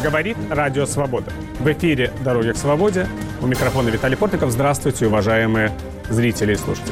Говорит Радио Свобода. В эфире «Дороги к свободе». У микрофона Виталий Портников. Здравствуйте, уважаемые зрители и слушатели.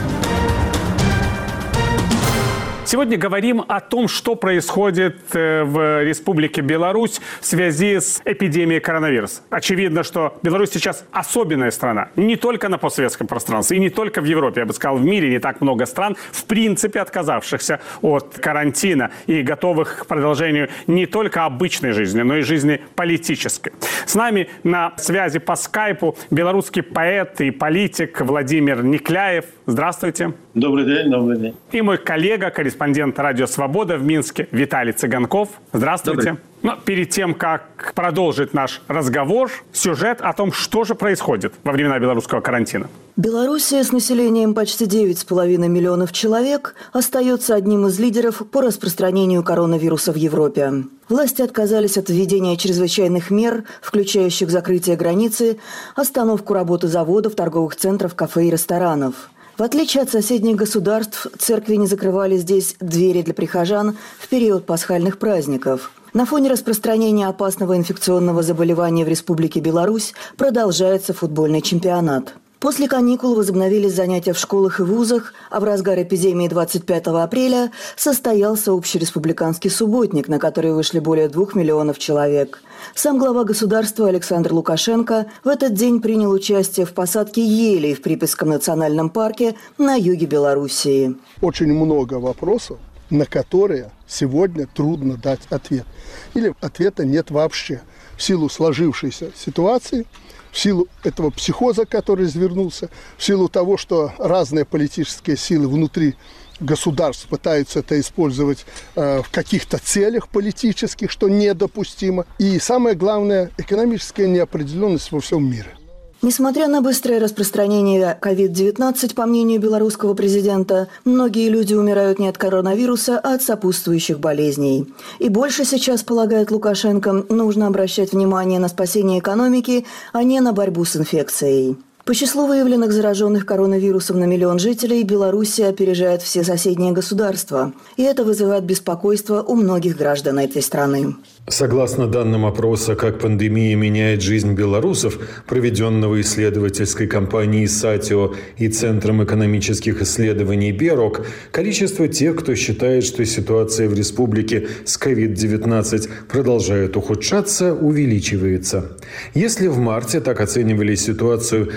Сегодня говорим о том, что происходит в Республике Беларусь в связи с эпидемией коронавируса. Очевидно, что Беларусь сейчас особенная страна. Не только на постсоветском пространстве, и не только в Европе. Я бы сказал, в мире не так много стран, в принципе, отказавшихся от карантина и готовых к продолжению не только обычной жизни, но и жизни политической. С нами на связи по скайпу белорусский поэт и политик Владимир Никляев. Здравствуйте. Добрый день, добрый день. И мой коллега, корреспондент «Радио Свобода» в Минске Виталий Цыганков. Здравствуйте. Но перед тем, как продолжить наш разговор, сюжет о том, что же происходит во времена белорусского карантина. Белоруссия с населением почти 9,5 миллионов человек остается одним из лидеров по распространению коронавируса в Европе. Власти отказались от введения чрезвычайных мер, включающих закрытие границы, остановку работы заводов, торговых центров, кафе и ресторанов. В отличие от соседних государств, церкви не закрывали здесь двери для прихожан в период пасхальных праздников. На фоне распространения опасного инфекционного заболевания в Республике Беларусь продолжается футбольный чемпионат. После каникул возобновились занятия в школах и вузах, а в разгар эпидемии 25 апреля состоялся общереспубликанский субботник, на который вышли более 2 миллионов человек. Сам глава государства Александр Лукашенко в этот день принял участие в посадке елей в Припятском национальном парке на юге Белоруссии. Очень много вопросов, на которые сегодня трудно дать ответ. Или ответа нет вообще. В силу сложившейся ситуации, в силу этого психоза, который развернулся, в силу того, что разные политические силы внутри государств пытаются это использовать в каких-то целях политических, что недопустимо. И самое главное, экономическая неопределенность во всем мире. Несмотря на быстрое распространение COVID-19, по мнению белорусского президента, многие люди умирают не от коронавируса, а от сопутствующих болезней. И больше сейчас, полагает Лукашенко, нужно обращать внимание на спасение экономики, а не на борьбу с инфекцией. По числу выявленных зараженных коронавирусом на миллион жителей Белоруссия опережает все соседние государства. И это вызывает беспокойство у многих граждан этой страны. Согласно данным опроса «Как пандемия меняет жизнь белорусов», проведенного исследовательской компанией «Сатио» и Центром экономических исследований «Берок», количество тех, кто считает, что ситуация в республике с COVID-19 продолжает ухудшаться, увеличивается. Если в марте так оценивали ситуацию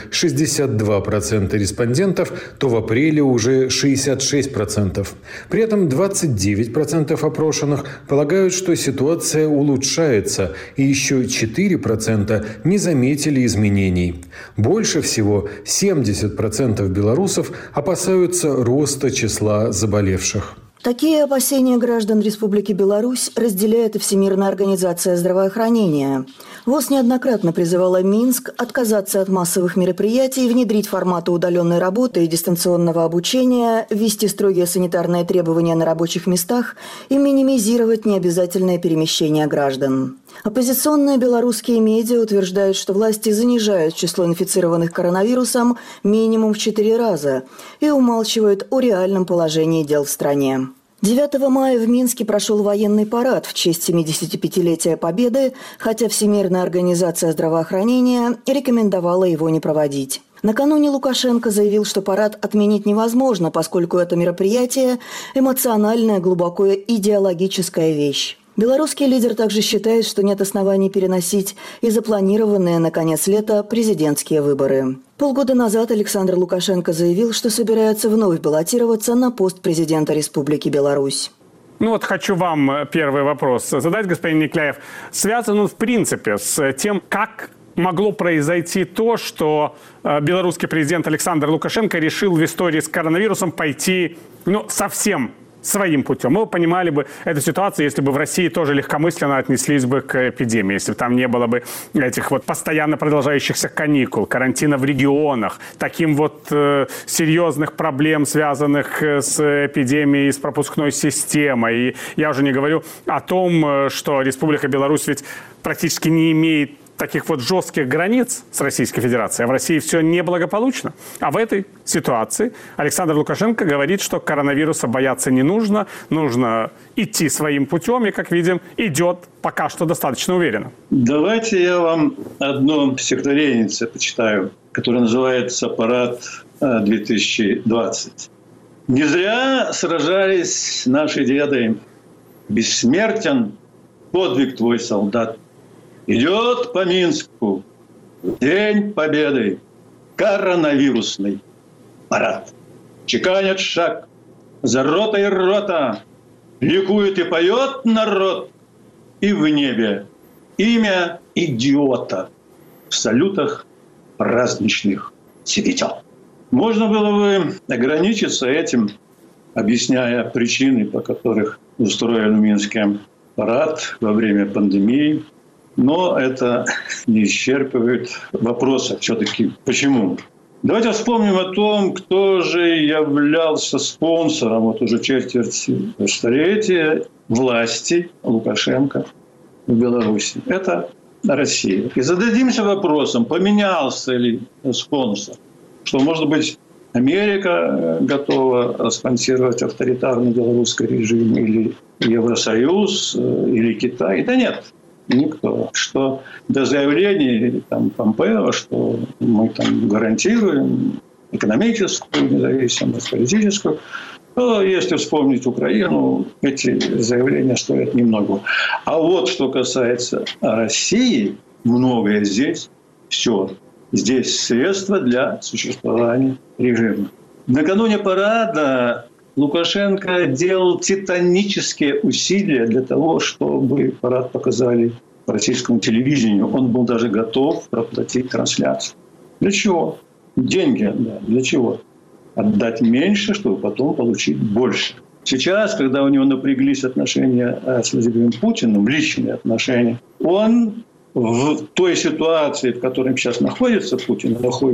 62% респондентов, то в апреле уже 66%. При этом 29% опрошенных полагают, что ситуация улучшается, и еще 4% не заметили изменений. Больше всего 70% белорусов опасаются роста числа заболевших. Такие опасения граждан Республики Беларусь разделяет и Всемирная организация здравоохранения. ВОЗ неоднократно призывала Минск отказаться от массовых мероприятий, внедрить форматы удаленной работы и дистанционного обучения, ввести строгие санитарные требования на рабочих местах и минимизировать необязательное перемещение граждан. Оппозиционные белорусские медиа утверждают, что власти занижают число инфицированных коронавирусом минимум в 4 раза и умалчивают о реальном положении дел в стране. 9 мая в Минске прошел военный парад в честь 75-летия Победы, хотя Всемирная организация здравоохранения рекомендовала его не проводить. Накануне Лукашенко заявил, что парад отменить невозможно, поскольку это мероприятие – эмоциональная, глубоко идеологическая вещь. Белорусский лидер также считает, что нет оснований переносить и запланированные на конец лета президентские выборы. Полгода назад Александр Лукашенко заявил, что собирается вновь баллотироваться на пост президента Республики Беларусь. Хочу вам первый вопрос задать, господин Никляев. Связан он в принципе с тем, как могло произойти то, что белорусский президент Александр Лукашенко решил в истории с коронавирусом пойти совсем своим путем. Мы понимали бы эту ситуацию, если бы в России тоже легкомысленно отнеслись бы к эпидемии, если бы там не было бы этих постоянно продолжающихся каникул, карантина в регионах, таким серьезных проблем, связанных с эпидемией, с пропускной системой. И я уже не говорю о том, что Республика Беларусь ведь практически не имеет таких вот жестких границ с Российской Федерацией, а в России все неблагополучно. А в этой ситуации Александр Лукашенко говорит, что коронавируса бояться не нужно, нужно идти своим путем, и, как видим, идет пока что достаточно уверенно. Давайте я вам одно стихотворение почитаю, которое называется «Парад 2020». «Не зря сражались наши деды, бессмертен подвиг твой, солдат. Идет по Минску День Победы, коронавирусный парад. Чеканят шаг за ротой рота, ликует и поет народ, и в небе имя идиота в салютах праздничных цветет». Можно было бы ограничиться этим, объясняя причины, по которых устроен в Минске парад во время пандемии. Но это не исчерпывает вопроса все-таки почему. Давайте вспомним о том, кто же являлся спонсором вот уже четверть столетия власти Лукашенко в Беларуси. Это Россия. И зададимся вопросом, поменялся ли спонсор. Что, может быть, Америка готова спонсировать авторитарный белорусский режим, или Евросоюз, или Китай? Да нет, никто. Что до заявлений там, Помпео, что мы там гарантируем экономическую независимость, политическую, то если вспомнить Украину, эти заявления стоят немного. А вот что касается России, многое здесь все. Здесь средства для существования режима. Накануне парада Лукашенко делал титанические усилия для того, чтобы парад показали по российскому телевидению. Он был даже готов проплатить трансляцию. Для чего? Деньги. Да. Для чего? Отдать меньше, чтобы потом получить больше. Сейчас, когда у него напряглись отношения с Владимиром Путиным, личные отношения, он в той ситуации, в которой сейчас находится Путин,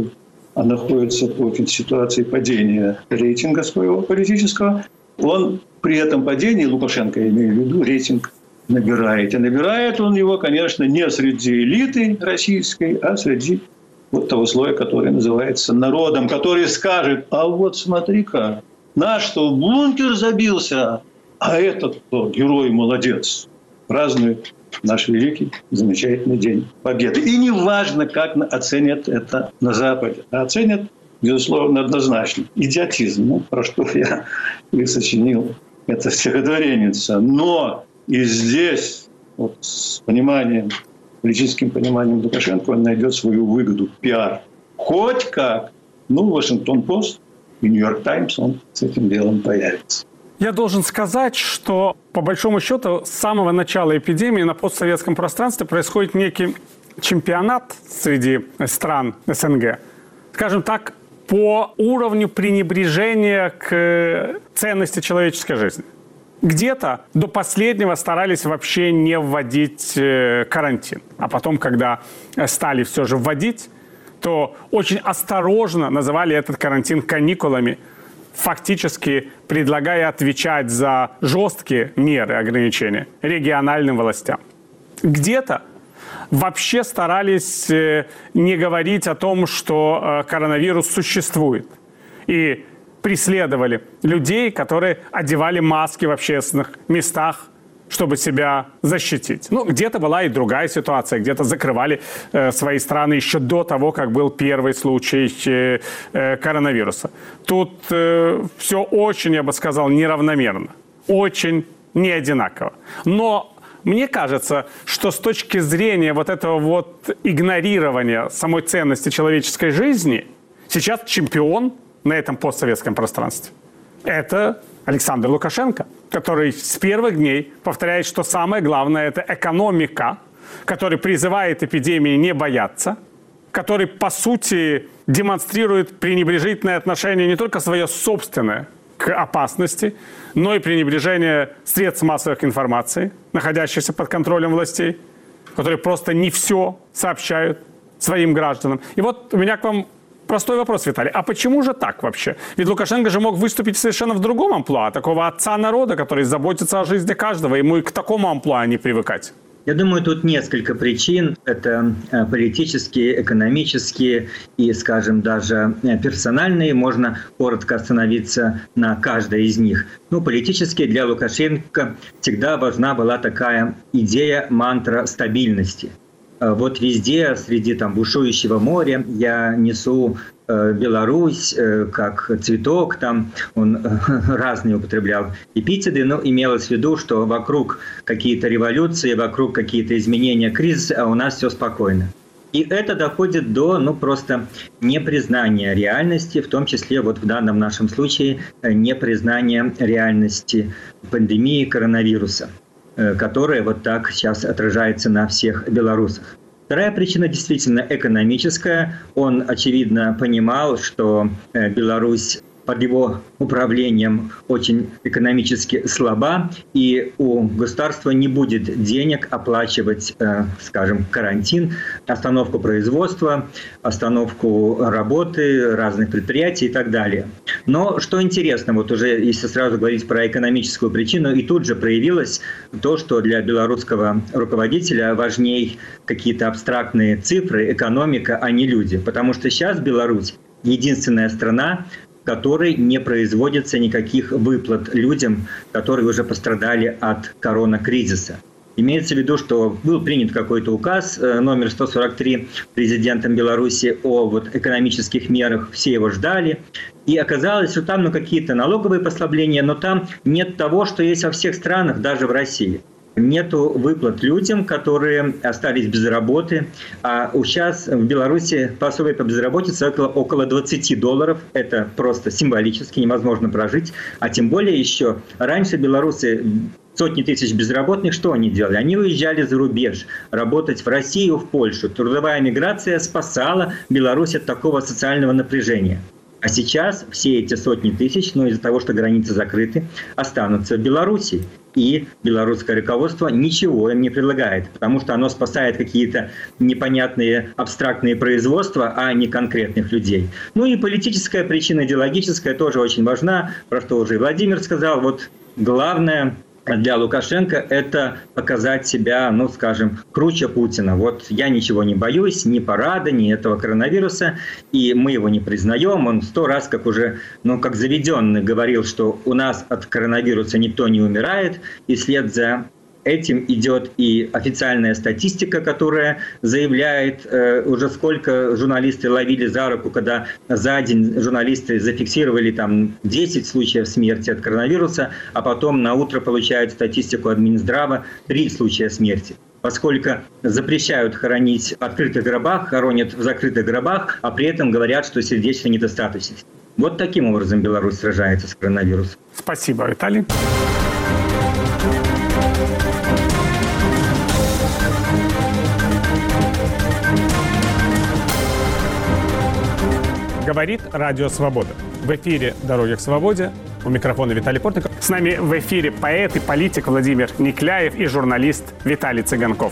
находится Путин в ситуации падения рейтинга своего политического, он при этом падении, Лукашенко, я имею в виду, рейтинг набирает. И набирает он его, конечно, не среди элиты российской, а среди вот того слоя, который называется народом, который скажет: а вот смотри-ка, наш-то в бункер забился, а этот-то герой, молодец, празднует наш великий, замечательный День Победы. И не важно, как оценят это на Западе. А оценят, безусловно, однозначно. Идиотизм, про что я и сочинил это стихотворение. Но и здесь, вот, с пониманием, политическим пониманием Лукашенко, он найдет свою выгоду, пиар. Хоть как. Вашингтон-Пост и Нью-Йорк Таймс, он с этим делом появится. Я должен сказать, что, по большому счету, с самого начала эпидемии на постсоветском пространстве происходит некий чемпионат среди стран СНГ, скажем так, по уровню пренебрежения к ценности человеческой жизни. Где-то до последнего старались вообще не вводить карантин. А потом, когда стали все же вводить, то очень осторожно называли этот карантин каникулами, фактически предлагая отвечать за жесткие меры ограничения региональным властям. Где-то вообще старались не говорить о том, что коронавирус существует. И преследовали людей, которые одевали маски в общественных местах, чтобы себя защитить. Где-то была и другая ситуация, где-то закрывали свои страны еще до того, как был первый случай коронавируса. Тут все очень, я бы сказал, неравномерно, очень не одинаково. Но мне кажется, что с точки зрения вот этого вот игнорирования самой ценности человеческой жизни, сейчас чемпион на этом постсоветском пространстве – это Александр Лукашенко, который с первых дней повторяет, что самое главное – это экономика, который призывает эпидемии не бояться, который, по сути, демонстрирует пренебрежительное отношение не только свое собственное к опасности, но и пренебрежение средств массовой информации, находящихся под контролем властей, которые просто не все сообщают своим гражданам. И вот у меня к вам простой вопрос, Виталий. А почему же так вообще? Ведь Лукашенко же мог выступить совершенно в другом амплуа, такого отца народа, который заботится о жизни каждого. Ему и к такому амплуа не привыкать. Я думаю, тут несколько причин. Это политические, экономические и, скажем, даже персональные. Можно коротко остановиться на каждой из них. Политически для Лукашенко всегда важна была такая идея, мантра стабильности. Вот везде, среди бушующего моря, я несу Беларусь как цветок, там он разные употреблял эпитеты, но имелось в виду, что вокруг какие-то революции, вокруг какие-то изменения, кризисы, а у нас все спокойно. И это доходит до просто непризнания реальности, в том числе в данном нашем случае непризнания реальности пандемии коронавируса, которая так сейчас отражается на всех белорусах. Вторая причина действительно экономическая. Он, очевидно, понимал, что Беларусь под его управлением очень экономически слаба, и у государства не будет денег оплачивать, скажем, карантин, остановку производства, остановку работы разных предприятий и так далее. Но что интересно, уже если сразу говорить про экономическую причину, и тут же проявилось то, что для белорусского руководителя важней какие-то абстрактные цифры, экономика, а не люди. Потому что сейчас Беларусь единственная страна, в которой не производится никаких выплат людям, которые уже пострадали от коронакризиса. Имеется в виду, что был принят какой-то указ номер 143 президентом Беларуси о экономических мерах, все его ждали. И оказалось, что там какие-то налоговые послабления, но там нет того, что есть во всех странах, даже в России. Нету выплат людям, которые остались без работы. А сейчас в Беларуси пособие по безработице около $20. Это просто символически невозможно прожить. А тем более еще раньше белорусы, сотни тысяч безработных, что они делали? Они уезжали за рубеж, работать в Россию, в Польшу. Трудовая миграция спасала Беларусь от такого социального напряжения. А сейчас все эти сотни тысяч, из-за того, что границы закрыты, останутся в Беларуси. И белорусское руководство ничего им не предлагает, потому что оно спасает какие-то непонятные абстрактные производства, а не конкретных людей. И политическая причина, идеологическая тоже очень важна, про что уже и Владимир сказал. Главное для Лукашенко – это показать себя, скажем, круче Путина. Я ничего не боюсь, ни парада, ни этого коронавируса, и мы его не признаем. Он 100 раз, как уже, как заведенный, говорил, что у нас от коронавируса никто не умирает, и вслед за этим идет и официальная статистика, которая заявляет, уже сколько журналисты ловили за руку, когда за день журналисты зафиксировали 10 случаев смерти от коронавируса, а потом на утро получают статистику от Минздрава 3 случая смерти. Поскольку запрещают хоронить в открытых гробах, хоронят в закрытых гробах, а при этом говорят, что сердечная недостаточность. Таким образом Беларусь сражается с коронавирусом. Спасибо, Виталий. Говорит Радио Свобода. В эфире «Дороги к свободе». У микрофона Виталий Портников. С нами в эфире поэт и политик Владимир Никляев и журналист Виталий Цыганков.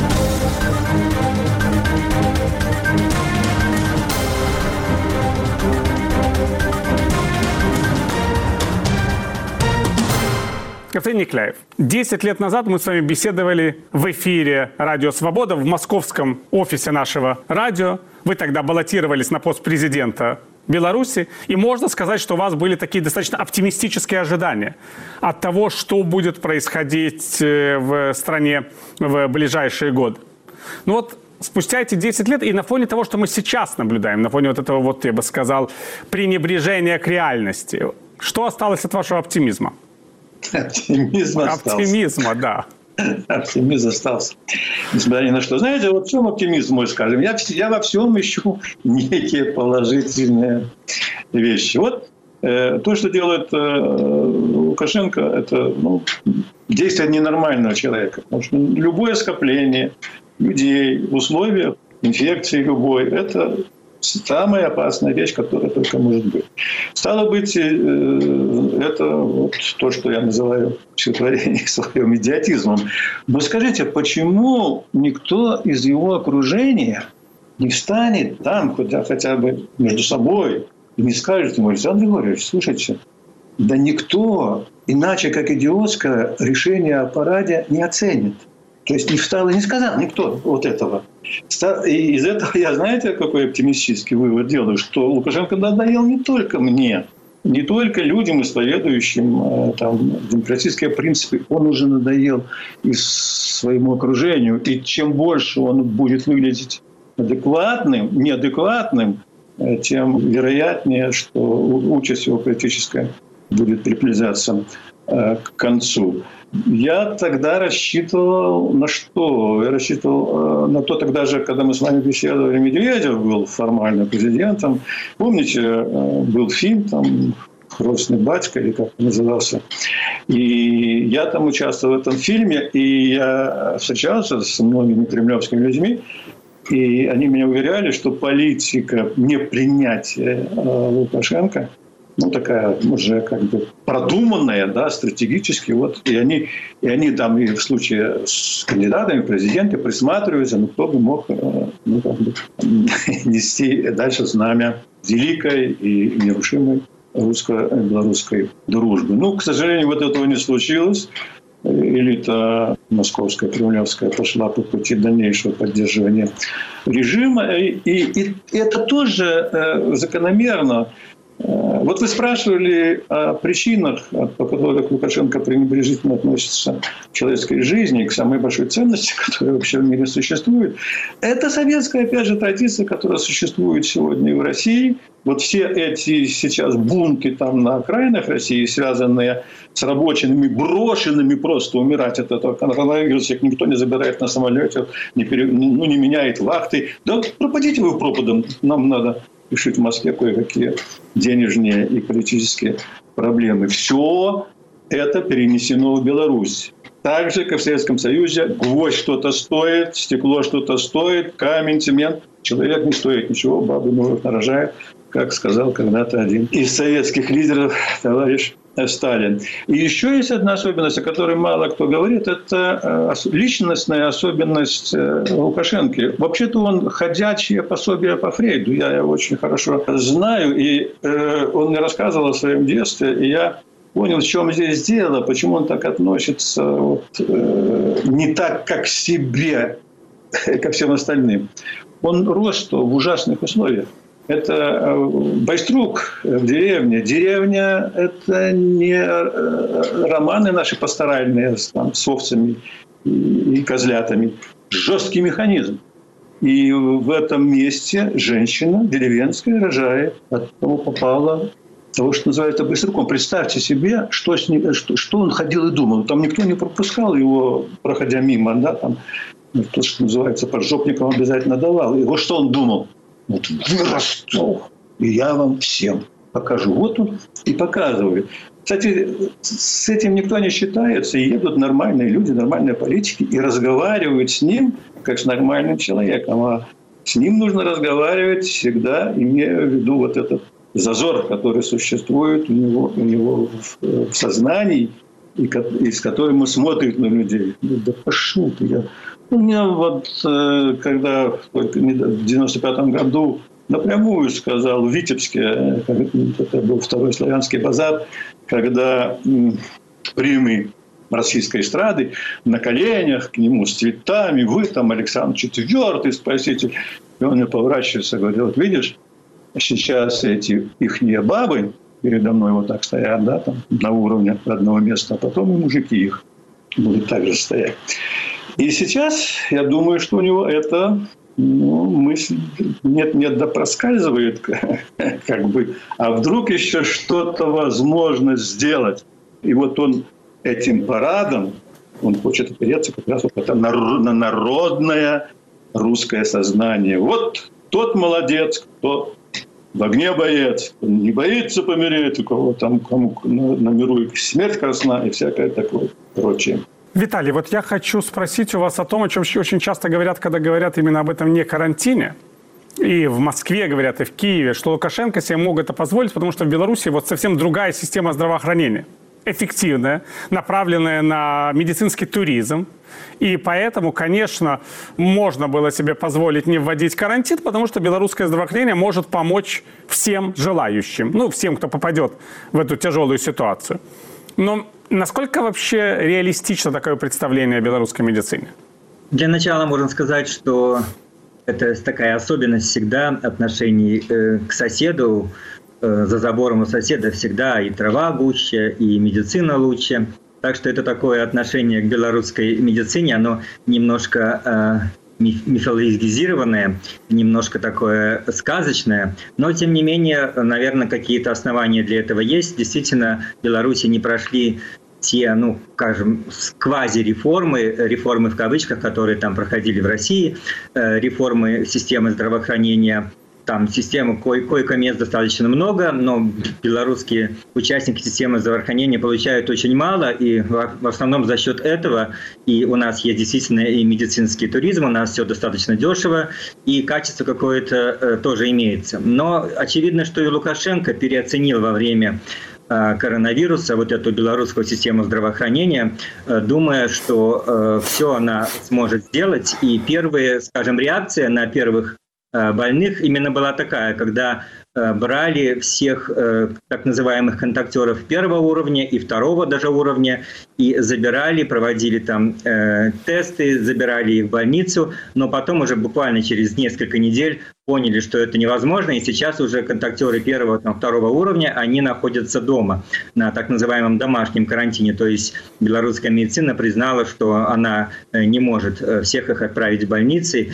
Господин Никляев, 10 лет назад мы с вами беседовали в эфире «Радио Свобода» в московском офисе нашего радио. Вы тогда баллотировались на пост президента Беларуси. И можно сказать, что у вас были такие достаточно оптимистические ожидания от того, что будет происходить в стране в ближайшие годы. Спустя эти 10 лет и на фоне того, что мы сейчас наблюдаем, на фоне этого, я бы сказал, пренебрежения к реальности, что осталось от вашего оптимизма? Оптимизм остался. Оптимизма, да. Оптимизм остался. Несмотря ни на что. Знаете, в чем оптимизм мой, скажем? Я во всем ищу некие положительные вещи. То, что делает Лукашенко, это действие ненормального человека. Потому что любое скопление людей в условиях инфекции любой – это самая опасная вещь, которая только может быть. Стало быть, это то, что я называю психотворением своим идиотизмом. Но скажите, почему никто из его окружения не встанет там, хотя бы между собой, и не скажет ему: Александр Григорьевич, слушайте, да никто иначе, как идиотское решение о параде не оценит. То есть не встал и не сказал никто вот этого. И из этого я, знаете, какой оптимистический вывод делаю, что Лукашенко надоел не только мне, не только людям, исповедующим демократические принципы, он уже надоел и своему окружению. И чем больше он будет выглядеть неадекватным, тем вероятнее, что участь его политическая будет приближаться к концу. Я тогда рассчитывал на что? Я рассчитывал на то тогда же, когда мы с вами беседовали, Медведев был формально президентом. Помните, был фильм там «Хрустный батька», или как он назывался. И я там участвовал в этом фильме, и я встречался с многими кремлевскими людьми, и они меня уверяли, что политика непринятия Лукашенко, такая уже как бы продуманная, да, стратегически. Вот, и они там и в случае с кандидатами в президенты присматриваются, кто бы мог нести дальше знамя великой и нерушимой русско-белорусской дружбы. К сожалению, вот этого не случилось. Элита московская, кремлевская пошла по пути дальнейшего поддерживания режима. И это тоже закономерно. Вот вы спрашивали о причинах, по которых Лукашенко пренебрежительно относится к человеческой жизни, к самой большой ценности, которая вообще в мире существует. Это советская, опять же, традиция, которая существует сегодня и в России. Вот все эти сейчас бунты там на окраинах России, связанные с рабочими, брошенными просто умирать от этого коронавируса, их никто не забирает на самолете, не меняет вахты. Да пропадите вы пропадом, нам надо решить в Москве кое-какие денежные и политические проблемы. Все это перенесено в Беларусь. Так же, как в Советском Союзе, гвоздь что-то стоит, стекло что-то стоит, камень, цемент. Человек не стоит ничего, бабы новых нарожает, как сказал когда-то один из советских лидеров, товарищ Сталин. И еще есть одна особенность, о которой мало кто говорит, это личностная особенность Лукашенко. Вообще-то он ходячее пособие по Фрейду, я его очень хорошо знаю, и он мне рассказывал о своем детстве, и я понял, в чем здесь дело, почему он так относится не так, как к себе, ко всем остальным. Он рос в ужасных условиях. Это Байструк в деревне. Деревня – это не романы наши пасторальные с овцами и козлятами. Жесткий механизм. И в этом месте женщина деревенская рожает. Поэтому попала того, что называется Байструком. Представьте себе, что он ходил и думал. Там никто не пропускал его, проходя мимо. Да? Там, то, что называется, поджопником обязательно давал. И вот что он думал. Вот вырасту, и я вам всем покажу. Вот он и показывает. Кстати, с этим никто не считается. И едут нормальные люди, нормальные политики, и разговаривают с ним, как с нормальным человеком. А с ним нужно разговаривать всегда, имея в виду вот этот зазор, который существует у него в сознании, и с которым он смотрит на людей. Да пошел ты, у меня вот, когда в 95-м году напрямую сказал в Витебске, это был второй славянский базар, когда примы российской эстрады на коленях к нему с цветами, вы там Александр IV, спаситель. И он мне поворачивается и говорит, вот видишь, сейчас эти ихние бабы передо мной вот так стоят, да, там, на уровне одного места, а потом и мужики их будут так же стоять. И сейчас я думаю, что у него эта мысль нет-нет, да проскальзывает, как бы, а вдруг еще что-то возможно сделать. И вот он этим парадом, он хочет опереться как раз вот это на народное русское сознание. Вот тот молодец, кто в огне боец, не боится помереть, у кого там, кому на миру и смерть красна и всякое такое прочее. Виталий, вот я хочу спросить у вас о том, о чем очень часто говорят, когда говорят именно об этом не карантине. И в Москве говорят, и в Киеве, что Лукашенко себе мог это позволить, потому что в Беларуси вот совсем другая система здравоохранения. Эффективная, направленная на медицинский туризм. И поэтому, конечно, можно было себе позволить не вводить карантин, потому что белорусское здравоохранение может помочь всем желающим, всем, кто попадет в эту тяжелую ситуацию. Но насколько вообще реалистично такое представление о белорусской медицине? Для начала можно сказать, что это такая особенность всегда отношений к соседу. За забором у соседа всегда и трава гуще, и медицина лучше. Так что это такое отношение к белорусской медицине, оно немножко мифологизированное, немножко такое сказочное, но тем не менее, наверное, какие-то основания для этого есть. Действительно, в Беларуси не прошли те, скажем, квази-реформы в кавычках, которые там проходили в России, реформы системы здравоохранения. Там системы койко-мест достаточно много, но белорусские участники системы здравоохранения получают очень мало, и в основном за счет этого и у нас есть действительно и медицинский туризм, у нас все достаточно дешево, и качество какое-то тоже имеется. Но очевидно, что и Лукашенко переоценил во время коронавируса вот эту белорусскую систему здравоохранения, думая, что все она сможет сделать. И первая, скажем, реакция на первых больных именно была такая, когда брали всех так называемых контактеров первого уровня и второго даже уровня и забирали, проводили там тесты, забирали их в больницу, но потом уже буквально через несколько недель поняли, что это невозможно, и сейчас уже контактеры первого, второго уровня, они находятся дома на так называемом домашнем карантине, то есть белорусская медицина признала, что она не может всех их отправить в больницы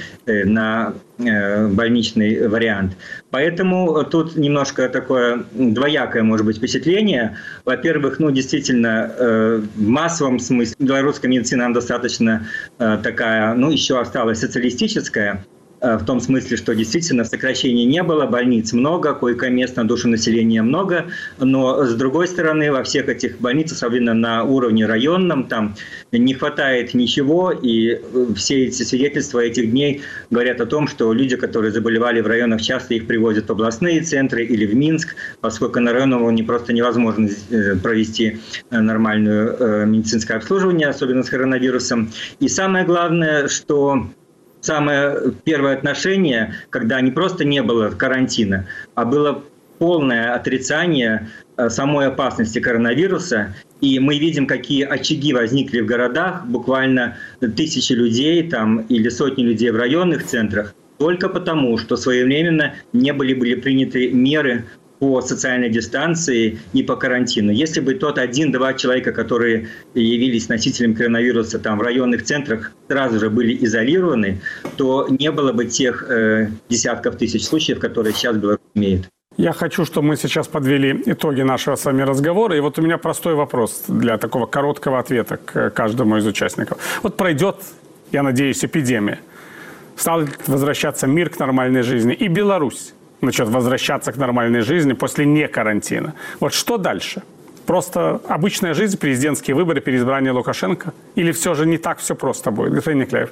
на больничный вариант. Поэтому тут немножко такое двоякое, может быть, впечатление. Во-первых, действительно, в массовом смысле белорусская медицина, она достаточно такая, еще осталась социалистическая, в том смысле, что действительно сокращений не было, больниц много, койко-мест на душу населения много, но с другой стороны во всех этих больницах, особенно на уровне районном, там не хватает ничего, и все эти свидетельства этих дней говорят о том, что люди, которые заболевали в районах, часто их привозят в областные центры или в Минск, поскольку на районном уровне просто невозможно провести нормальное медицинское обслуживание, особенно с коронавирусом. И самое главное, что самое первое отношение, когда не просто не было карантина, а было полное отрицание самой опасности коронавируса. И мы видим, какие очаги возникли в городах, буквально тысячи людей там, или сотни людей в районных центрах, только потому, что своевременно не были приняты меры по социальной дистанции и по карантину. Если бы тот 1-2 человека, которые явились носителем коронавируса там, в районных центрах, сразу же были изолированы, то не было бы тех десятков тысяч случаев, которые сейчас Беларусь имеет. Я хочу, чтобы мы сейчас подвели итоги нашего с вами разговора. И вот у меня простой вопрос для такого короткого ответа к каждому из участников. Вот пройдет, я надеюсь, эпидемия, стал возвращаться мир к нормальной жизни, и Беларусь начнет возвращаться к нормальной жизни после не карантина. Вот что дальше? Просто обычная жизнь, президентские выборы, переизбрание Лукашенко? Или все же не так все просто будет? Господин Никляев.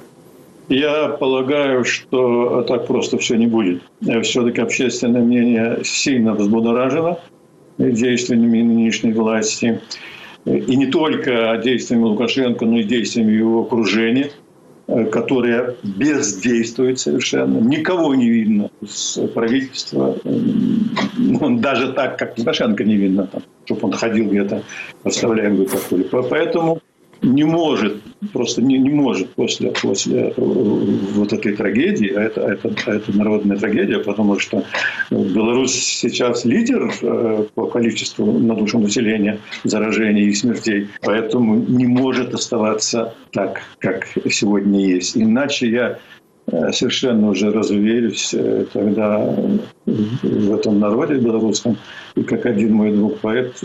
Я полагаю, что так просто все не будет. Все-таки общественное мнение сильно взбудоражено действиями нынешней власти. И не только действиями Лукашенко, но и действиями его окружения, которое бездействует совершенно. Никого не видно с правительства. Даже так, как Лукашенко не видно, чтобы он ходил где-то, оставляя какую-то. Поэтому не может, просто не может после вот этой трагедии, а это народная трагедия, потому что Беларусь сейчас лидер по количеству на душу населения заражений и смертей, поэтому не может оставаться так, как сегодня есть. Иначе я совершенно уже разуверюсь тогда в этом народе белорусском, и как один мой друг поэт,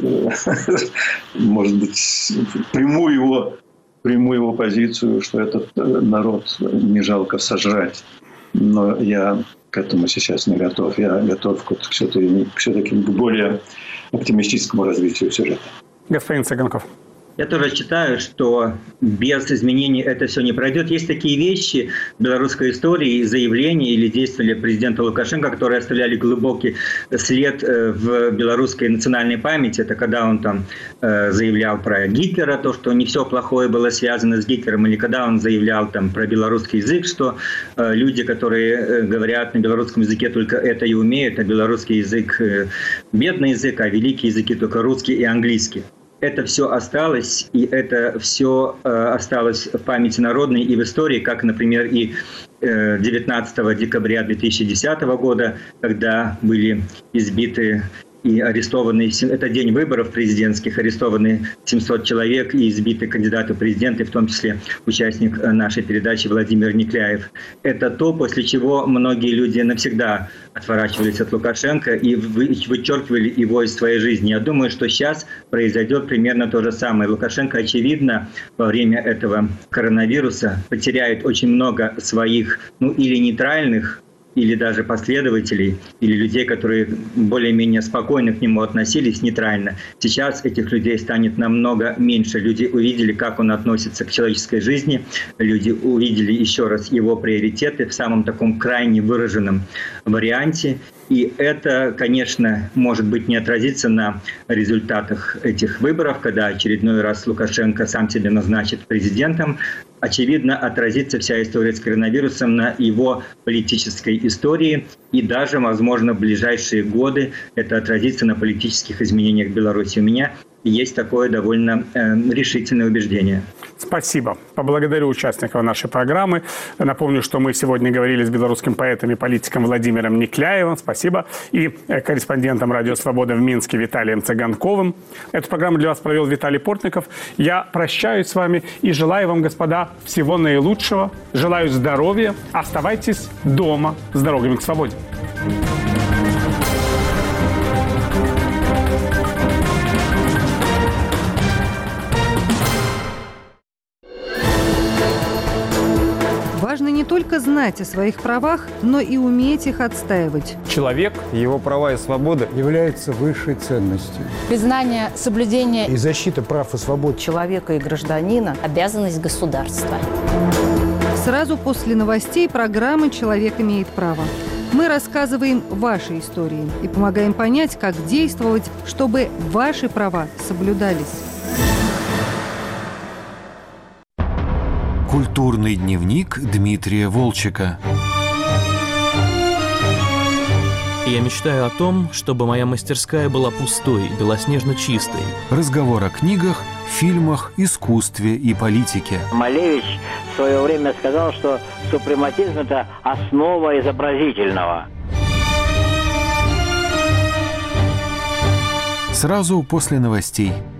может быть, приму его позицию, что этот народ не жалко сожрать. Но я к этому сейчас не готов. Я готов все-таки к более оптимистическому развитию сюжета. Господин Цыганков. Я тоже считаю, что без изменений это все не пройдет. Есть такие вещи в белорусской истории, заявления или действия президента Лукашенко, которые оставляли глубокий след в белорусской национальной памяти. Это когда он там заявлял про Гитлера, то, что не все плохое было связано с Гитлером, или когда он заявлял там про белорусский язык, что люди, которые говорят на белорусском языке, только это и умеют, а белорусский язык бедный язык, а великие языки только русский и английский. это все осталось, и это все осталось в памяти народной и в истории, как, например, и 19 декабря 2010 года, когда были избиты и арестованы, это день выборов президентских, арестованы 700 человек и избиты кандидаты в президенты, в том числе участник нашей передачи Владимир Никляев. Это то, после чего многие люди навсегда отворачивались от Лукашенко и вычеркивали его из своей жизни. Я думаю, что сейчас произойдет примерно то же самое. Лукашенко, очевидно, во время этого коронавируса потеряет очень много своих, или нейтральных, или даже последователей, или людей, которые более-менее спокойно к нему относились, нейтрально. Сейчас этих людей станет намного меньше. Люди увидели, как он относится к человеческой жизни, люди увидели еще раз его приоритеты в самом таком крайне выраженном варианте. И это, конечно, может быть, не отразится на результатах этих выборов, когда очередной раз Лукашенко сам себя назначит президентом. Очевидно, отразится вся история с коронавирусом на его политической истории. И даже, возможно, в ближайшие годы это отразится на политических изменениях в Беларуси. У меня есть такое довольно решительное убеждение. Спасибо. Поблагодарю участников нашей программы. Напомню, что мы сегодня говорили с белорусским поэтом и политиком Владимиром Никляевым. Спасибо. И корреспондентом «Радио Свобода» в Минске Виталием Цыганковым. Эту программу для вас провел Виталий Портников. Я прощаюсь с вами и желаю вам, господа, всего наилучшего. Желаю здоровья. Оставайтесь дома. С дорогами к свободе. Важно не только знать о своих правах, но и уметь их отстаивать. Человек, его права и свободы являются высшей ценностью. Признание, соблюдение и защита прав и свобод человека и гражданина – обязанность государства. Сразу после новостей программы «Человек имеет право». Мы рассказываем ваши истории и помогаем понять, как действовать, чтобы ваши права соблюдались. Культурный дневник Дмитрия Волчека. Я мечтаю о том, чтобы моя мастерская была пустой, белоснежно чистой. Разговор о книгах, фильмах, искусстве и политике. Малевич в свое время сказал, что супрематизм – это основа изобразительного. Сразу после новостей.